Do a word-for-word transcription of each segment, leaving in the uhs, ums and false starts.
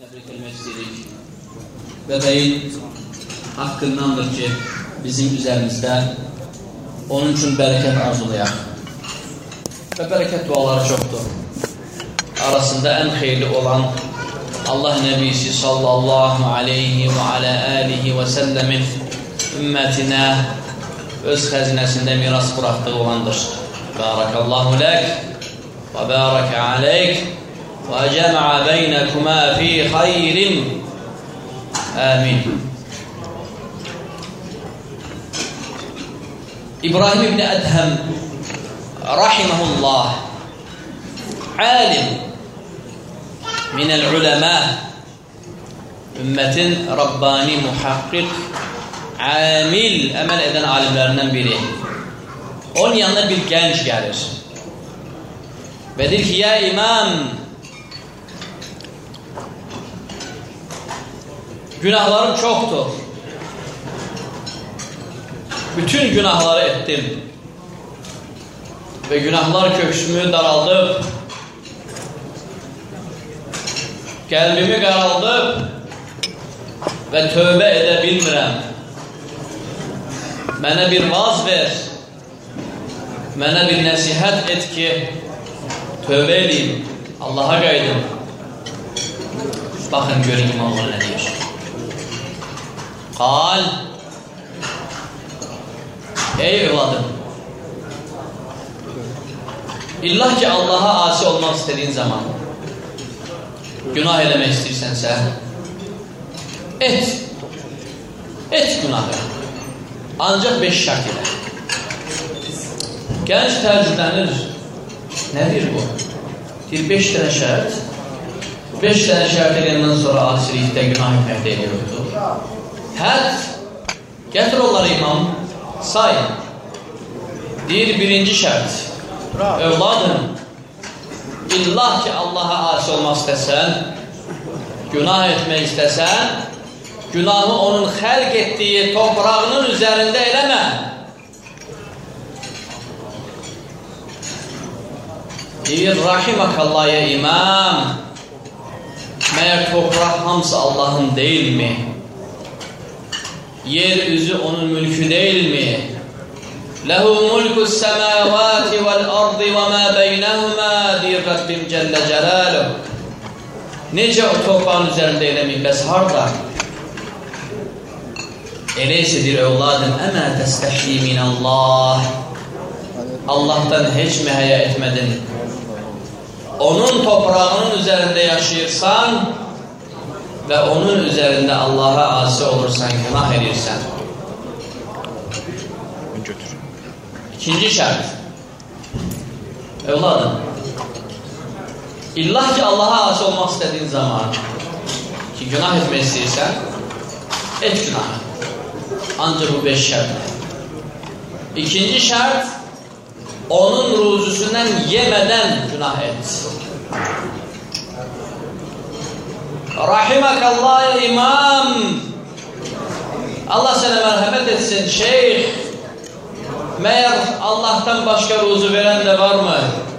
Təbrik etmək istəyirik. Bəbəyin haqqındandır ki, bizim üzərimizdə onun üçün bərəkət arzulayaq. Və bərəkət duaları çoxdur. Arasında ən xeyirli olan Allah Nəbisi sallallahu aleyhi və alə alihi və səlləmin ümmətinə öz xəzinəsində miras buraxdığı olandır. Barakallahu lək və barakə aleyk və cəmə beynəkümə fi xayrin. Amin. İbrahim ibn Ədhəm rahiməhullah alim minəl uləmə, ümmətin Rabbani, muhaqqiq, amil, əməl edən alimlərindən biri. Onun yanına bir gənc gəlir və deyir ki, ya imam, günahlarım çoxdur, bütün günahları etdim və günahlar köksümü daraldıb, qəlbimi qaraldıb və tövbə edə bilmirəm. Mənə bir vaz ver, mənə bir nəsihət et ki, tövbə edeyim, Allaha qaydım. Baxın, görün imamlar nə deyir. Qal, ey övladım, illah ki Allaha asi olmaq istədiyin zaman, günah eləmək istəyirsənsə, et, et günahı. Ancaq beş şart ilə. Gənc təəccüblənir. Nədir bu? Deyir, beş dənə şərt. Beş dənə şərt eləyəndən sonra asilikdə günah etməkdə ediyordur. Həd, gətir onları imam, say. Deyir, birinci şərt. Övladım, İllah ki Allaha asi olmaq istəsən, günah etmək istəsən, günahı onun xəlq etdiyi toprağının üzərində eləmə. Deyir, rahimakallah ya imam, məyər topraq hamısı Allahın deyilmi? Yer üzü onun mülkü deyilmi? Ləhu mulkus səməvati vəl-ardı və mə beynəhumə, deyir Rəbbim Cəllə Cəlaluhu. Necə o toprağın üzərində eləməyim, bəs harada? Eləysə deyir, övladım, əmə təstəhli minəllah, Allahdan heç mi həyə etmədin? Onun toprağının üzərində yaşayırsan və onun üzərində Allaha asi olursan, günah edirsən. İkinci şərt. Övladım, illah ki Allaha asi olmaq istədiyin zaman ki, günah etmək istəyirsən, et günahı. Ancaq bu beş şərtdir. İkinci şərt, onun ruzusundan yemədən günah et. Rahimakallah imam, Allah sənə mərhəmət etsin, şeyx, məyər Allahdan başqa ruzu verən də varmı?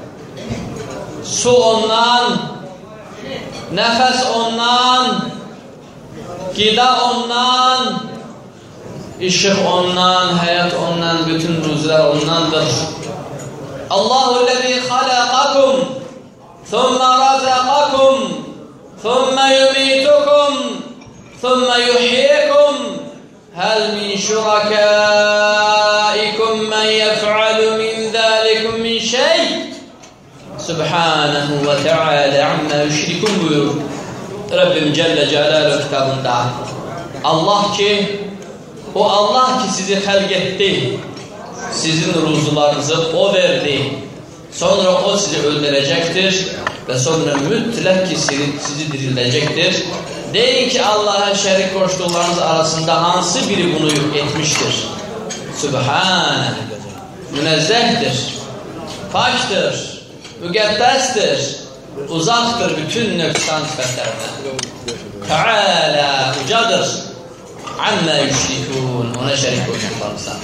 Su ondan, nəfəs ondan, qida ondan, işıq ondan, həyat ondan, bütün ruzular ondandır. Allahu-ləzi xaləqakum, thumma razaqakum, thumma yumitukum, thumma yuhyikum, həl min şurakaikum mən yəf'alu min zəlikum min şey? Subhanahu və teala amma yüşrikun buyurur Rabbim Cəllə Cəlaluhu kitabında. Allah ki, o Allah ki sizi xəlq etdi, sizin ruzularınızı o verdi, sonra o sizi öldürəcəkdir və sonra mütləq ki sizi dirildəcəkdir. Deyin ki Allah'a şərik qoşduqlarınız arasında hansı biri bunu etmişdir? Sübhanə, münezzəhdir, pakdır, müqəddəsdir, uzaqdır bütün nöqsan sifətlərdən. Teala ucadır, amma yüşrikun, ona şərik qoşduqlarınızdan.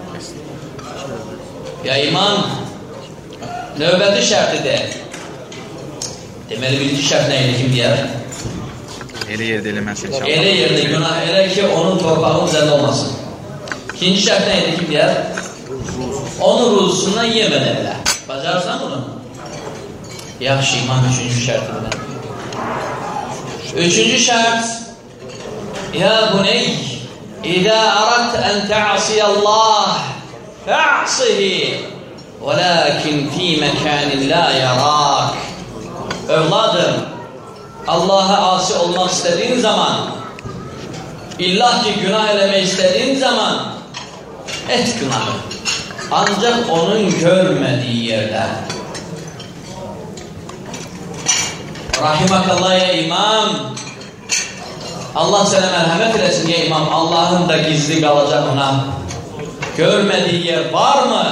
Ya imam, növbəti şərtidir. Deməli, birinci şərt nə idi, kim deyər? Elə yerdə eləməsin inşallah. Elə yerdə günah elə ki, onun torpağının üzərində olmasın. İkinci şərt nə idi ki, deyər? Onun ruzusundan yemədən elə. Bacarsan bunu? Yaxşı, imam üçüncü şərtindən. Üçüncü şərt, Ya buney, İzə arat ən tə'asiyəllah, fə'asihi, vələkin fi məkanin la yarak. Övladım, Allah'a asi olmaq istədiyin zaman, illah ki günah eləmək istədiyin zaman, et günahı. Ancaq onun görmədiyi yerdə. Rahimakallah ya imam, Allah sənə mərhəmət eləsin ya imam, Allahın da gizli qalacaq ona. Görmədiyi yer var mı?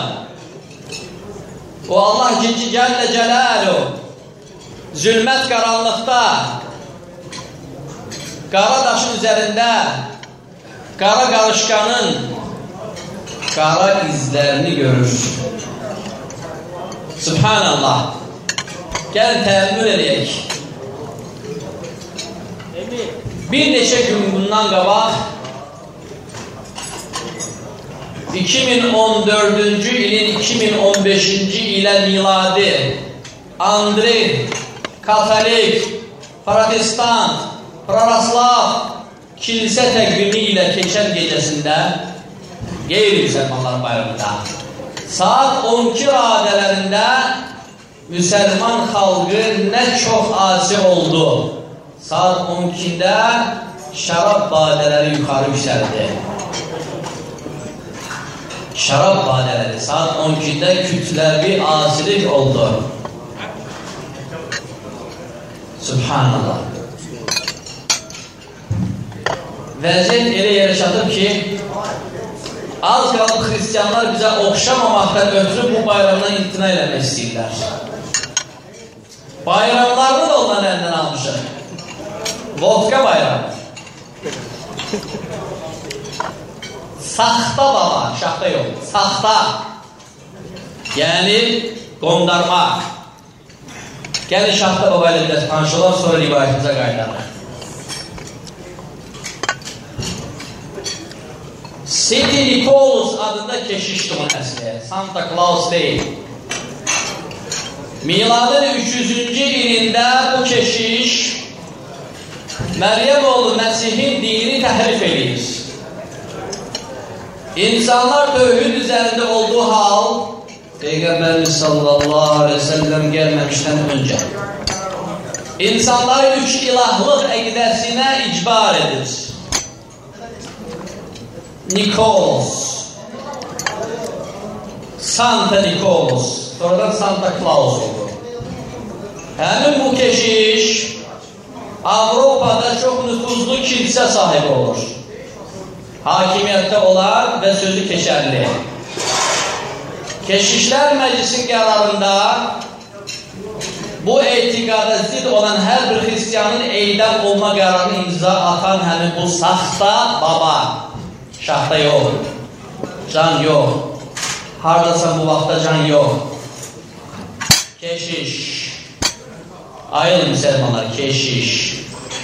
O Allah ki Cəllə Cəlalu, zülmət qaranlıqda, qara daşın üzərində, qara qarışqanın qara izlərini görür. Subhanallah. Gəlin təəmmül edək. Bir neçə gün bundan qabaq iki min on dördüncü ilin iki min on beşinci ilə miladi Andrey, Katolik, Protestant, Praraslav kilsə təqvimi ilə keçən gecəsində qeyri-müsəlmanlar bayramında saat on iki radələrində müsəlman xalqı nə çox asi oldu. Saat on ikide şarap badeleri yukarı yükseldi. Şarap badeleri saat on ikide kütlevi asilik oldu. Subhanallah. Vəziyyət elə yerə çatıb ki, az qalıb xristiyanlar bizə oxşamamaktan ötürü bu bayramdan imtina eləmək istəyirlər. Bayramlarını da ondan əlindən almışıq. Vodka bayramı. Saxta baba, şaxta yox, saxta. Yəni, qondarmaq. Gəlin şaxta baba ilə biraz tanışılar, sonra rivayətimize qaydarıq. St. Nicholas adında keşişdi onun əsli. Santa Claus deyil. Miladın üç yüzüncü ilində bu keşiş Məryəm oğlu Məsihin dinini təhrif edir. İnsanlar tövhid üzərində olduğu hal Peyğəmbərimiz sallallahu aleyhi ve sellem gəlməmişdən öncə insanları üç ilahlıq əqidəsinə icbar edir. Nicholas, Santa Nicholas, sonradan Santa Claus oldu. Həmin bu keşiş Avropada çok nüfuzlu kilsə sahibi olur. Hakimiyyətdə olar və sözü keçərli. Keşişlər Məclisin qərarında bu etiqada zid olan hər bir xristiyanın eydam olma qərarını imza atan həmin bu saxta baba. Şaxta yox, can yox, hardasan bu vaxtda can yox. Keşiş, ayıl müsəlmanlar, keşiş.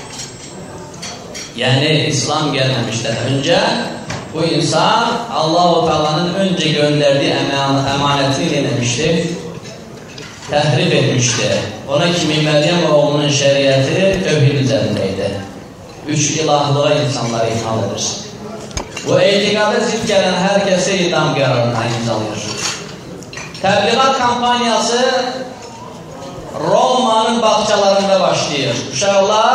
Yəni, İslam gəlməmişdən öncə bu insan Allah-u Teala'nın öncə göndərdiyi əmanətini eləmişdir, təhrif etmişdir. Ona kimi Məryəm oğlunun şəriəti tövhid üzərindəydi. Üç ilahlığa insanları ithal edir. Bu etiqada zid gələn hər kəsə idam qərarına imzalayır. Təbliğat kampaniyası Roma'nın bağçalarında başlayır. Uşaqlar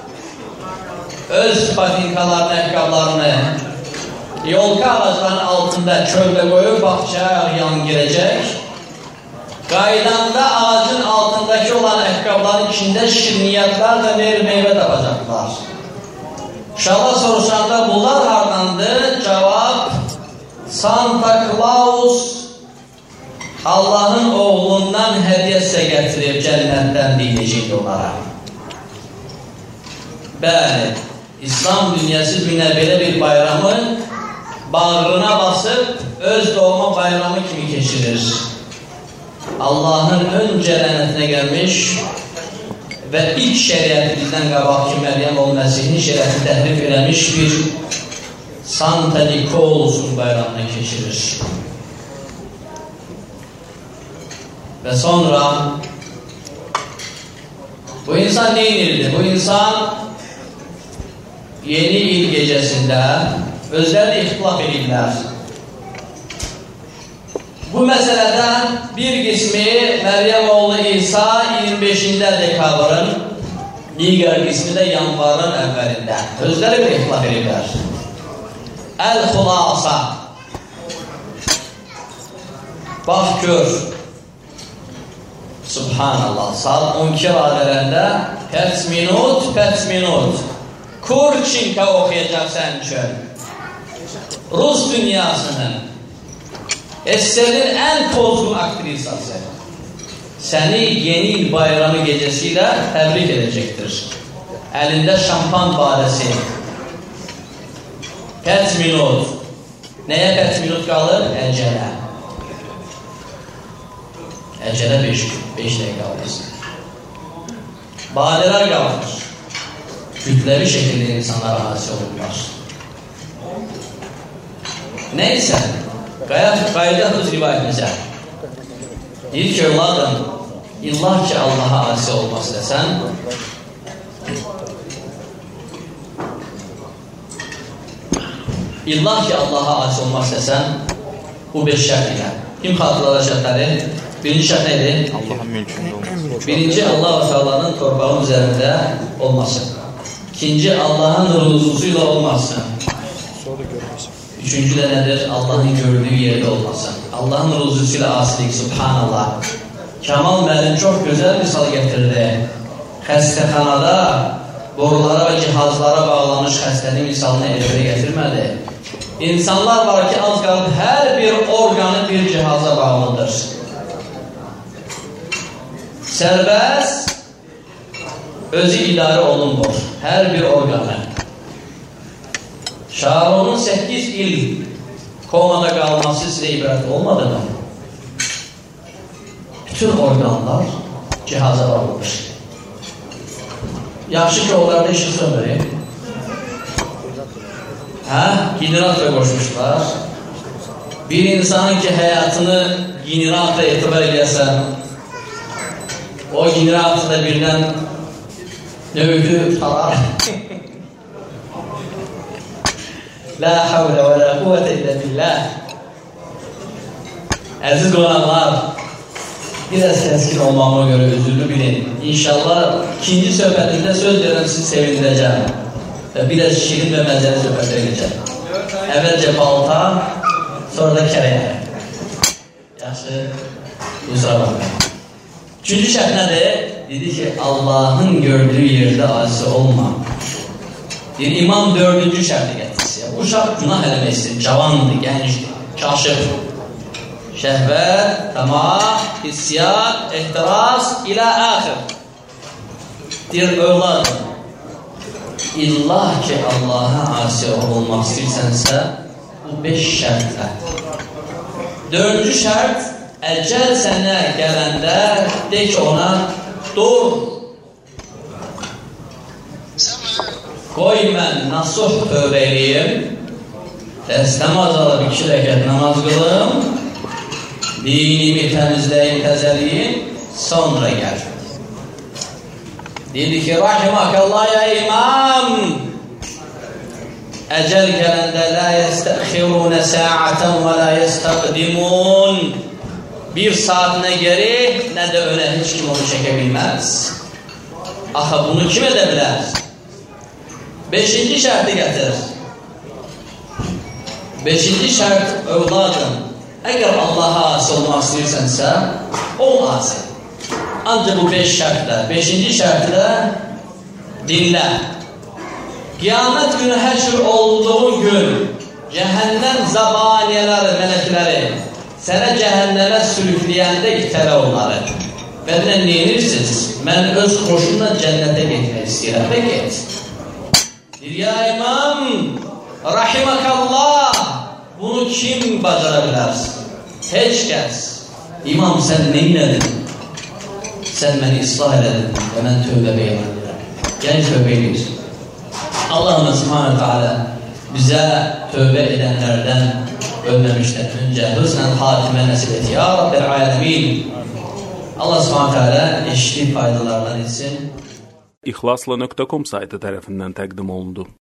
öz patinkalarını, əhqablarını yolka ağaclarının altında çöldə qoyub bağçaya yan girəcək. Qaydanda ağacın altındakı olan əhqabların içində şirniyyatlar və meyvə tapacaqlar. Uşaqlar soruşanda bunlar hardandır? Cavab, Santa Claus Allahın oğlundan hədiyyə sizə gətirib cənnətdən deyiləcək onlara. Bəli, İslam dünyası günə belə bir bayramı bağrına basıb öz doğma bayramı kimi keçirir. Allahın öncə lənətinə gəlmiş və ilk şəriəti bizdən qabaq ki, Məryəm ol Məsihin şəriətini təhrif eləmiş bir Santa Nikolaus'un bayramını keçirir. Və sonra bu insan ne inirdi? Bu insan yeni il gecəsində özləri ixtilaf edirlər. Bu məsələdə bir qismi Məryəm oğlu İsa iyirmi beşində dekabrın, digər qismi də yanvarın əvvəlində. Özləri bir ixtilaf edirlər. Əl-Xulasa. Bax gör. Subhanallah. Saat on iki radələrində pəs minut, pəs minut. Kurçinka oxuyacaq sən üçün. Rus dünyasının S S R-in ən pozğun aktrisası səni yeni il bayramı gecəsi ilə təbrik edəcəkdir. Əlində şampan badəsi. Pəs minut. Nəyə pəs minut qalır? Əcələ. Əcələ beş gün, beş dəqiqə qalır. Badələr qalır. Kütləvi şəkildə insanlar hadisə olurlar. Neysə, qayıdaq öz rivayətimizə. Deyir ki, evladım, illah ki, Allaha asi olmaq istəsən, illah ki, Allaha asi olmaq istəsən, bu beş şərt ilə. Kim xatırladı şərtləri? Birinci şərt neydi? Allahın mülkündə olması. Birinci, Allah və Teala'nın torpağın üzərində olması. İkinci, Allahın ruzusu ilə olması. Üçüncü də nədir? Allahın gördüyü yerdə olması. Allahın ruzusu ilə asilik, subhanallah. Kamal müəllim çox gözəl misal gətirdi. Xəstəxanada borulara və cihazlara bağlanmış xəstənin misalını evdə gətirmədi. İnsanlar var ki, az qalıb hər bir orqanı bir cihaza bağlıdır. Sərbəst özü idarə olunmur. Hər bir orqanı. Şaronun səkkiz il komada qalması sizə ibrət olmadı mı? Bütün orqanlar cihaza bağlıdır. Yaxşı ki, onlarda işi söndürür. Hə? Generatora qoşmuşlar. Bir insanın ki, həyatını generatora etibar edəsən, o generatorda birdən növdü talar. La havle və la quvvətə illə billah. Əziz qonaqlar, biraz kəskin olmağıma görə özürlü bilin. İnşallah ikinci söhbətimdə söz verirəm, sizi sevindirəcəm. Və biraz şirin və məzəli söhbətə edəcəm. Əvvəlcə balta, sonra da kərəyə. Yaxşı, uzra baxın. Üçüncü şərt nədir? Dedi ki, Allahın gördüyü yerdə aciz olma. Bir imam dördüncü şərti gətirsin. Bu şərt günah eləmək istəyir. Cavandır, gəncdir, kaşif. Şəhvət, tamah, hissiyat, ehtiras, ilə əxir. Deyir, övladım, illah ki, Allaha asi olmaq istəyirsənsə, bu beş şərtlə. Dördüncü şərt, əcəl sənə gələndə, de ki, ona, dur. Qoy mən nasuh tövbə eləyim, dərs namaz alıb iki rəkət namaz qılım, dinimi təmizləyim, təzəliyim, sonra gəl. Dedi ki, rahimakallah ya imam, əcəl gələndə la yəstəxirunə səətən və la yəstəqdimun, bir saat nə geri, nə də önə heç kim onu çəkə bilməz. Axı, bunu kim edə bilər? Beşinci şərti gətir. Beşinci şərt, övladım, əgər Allaha asi olmaq istəyirsənsə, ol asi. Ancaq bu beş şərtlə, beşinci şərtlə dinlə. Qiyamət günü həşr olduğu gün cəhənnəm zabaniyələri, mələkləri sənə cəhənnəmə sürükləyəndə itələ onları. Və nə neyinirsiniz? Mən öz xoşumla cənnətə getmək istəyirəm və get. Ya imam, rahimakallah, bunu kim bacara bilər? Heç kəs. İmam, sən neynədin? sən məni islah elədin və mən tövbə edirəm. Yəni tövbə ediyorsun. Allah'ın subhanahu teala bizə tövbə edənlərdən ölməmişdən öncə hüsnən xatimə nəsib et. Ya Rabbil alemin. Allah subhanahu teala eşli faydalardan etsin. İxlasla nöqtə com saytı tərəfindən təqdim olundu.